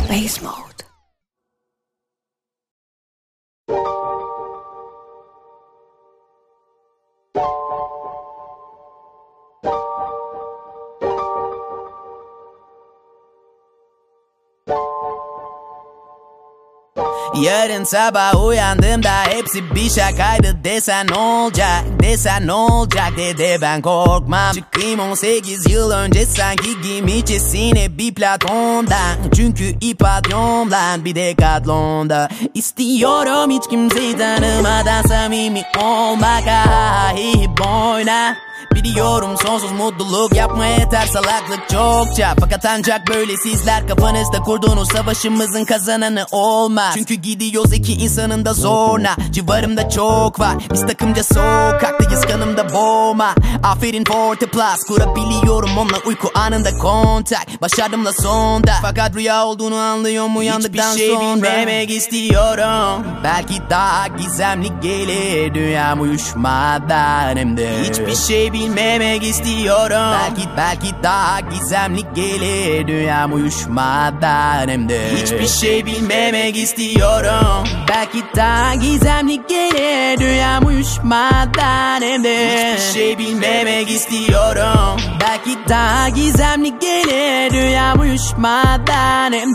Space mode. Yarın sabah uyandığımda hepsi bir şakaydı desen ne olacak, desen ne olacak dede ben korkmam. Çıkayım 18 yıl önce sanki giymişçesine bir platondan. Çünkü ipatyom lan bir Decathlon'da. İstiyorum hiç kimseyi tanımadan samimi olmak. Boyna biliyorum sonsuz mutluluk yapma yeter salaklık çokça. Fakat ancak böyle sizler kafanızda kurduğunuz savaşımızın kazananı olmaz. Çünkü gidiyoruz iki insanın da zoruna. Civarımda çok var biz takımca sokaktayız kanımda boğma. Aferin Forte Plus kurabiliyorum onunla uyku anında kontak. Başardım la sonda fakat rüya olduğunu anlıyorum uyandıktan sonra. Hiçbir şey bilmemek istiyorum. Belki daha gizemli gelir dünyam uyuşmadan hem de. Hiçbir şey bilmemek istiyorum. Belki daha gizemli gelir dünyam uyuşmadan hem de. Hiçbir şey bilmemek istiyorum. Belki daha gizemli gelir dünyam uyuşmadan hem de. Hiçbir şey bilmemek istiyorum. Belki daha gizemli gelir dünyam uyuşmadan hem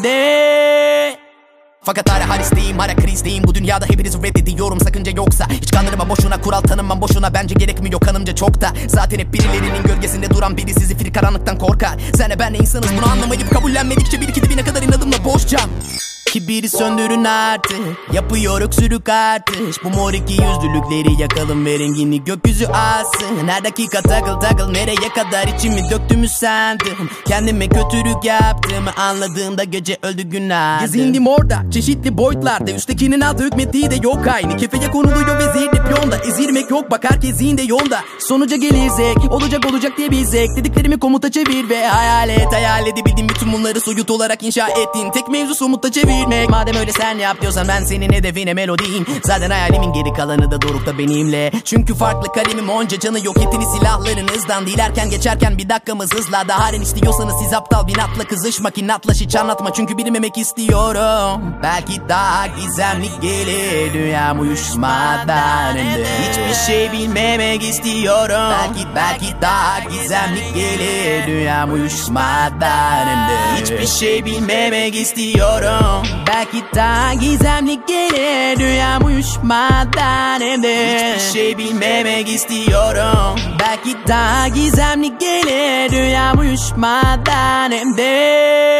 de. Fakat hala halizdeyim, hala krizdeyim. Bu dünyada hepinizi reddediyorum sakınca yoksa. Hiç kandırma boşuna, kural tanımam boşuna. Bence gerekmiyor kanımca çok da. Zaten hep birilerinin gölgesinde duran biri sizi fil karanlıktan korkar. Senle benle insanız bunu anlamayıp kabullenmedikçe bir iki dibine kadar inadımla boşacağım. Kibiri söndürün artık. Yapıyor öksürük artış. Bu mor iki yüzlülükleri yakalım ve rengini gökyüzü alsın. Her dakika takıl nereye kadar içimi döktüğümü sandım. Kendime kötülük yaptığımı anladığımda gece öldü günah. Gezindim orada çeşitli boyutlarda. Üsttekinin altı hükmettiği de yok aynı. Kefeye konuluyor ve zehirli piyonda. Ezilmek yok bak herkesin de yolda. Sonuca gelirsek olacak diye bir zevk. Dediklerimi komuta çevir ve hayal et. Hayal edebildiğim bütün bunları soyut olarak inşa ettin. Tek mevzu somutta çevir. Madem öyle sen yap diyorsan ben senin hedefine melodiyim. Zaten hayalimin geri kalanı da dorukta benimle. Çünkü farklı kalemim onca canı yok ettiniz silahlarınızdan. Dilerken geçerken bir dakikamız hızla. Daha halen istiyorsanız siz aptal binatla kızışmak inatlaş hiç anlatma çünkü bilmemek istiyorum. Belki daha gizemli gelir dünyam uyuşmadan hem de. Hiçbir şey bilmemek istiyorum. Belki daha gizemli gelir dünyam uyuşmadan hem de. Hiçbir şey bilmemek istiyorum. Belki daha gizemli gelir dünyam uyuşmadan hem de. Hiçbir şey bilmemek istiyorum. Belki daha gizemli gelir dünyam uyuşmadan hem de.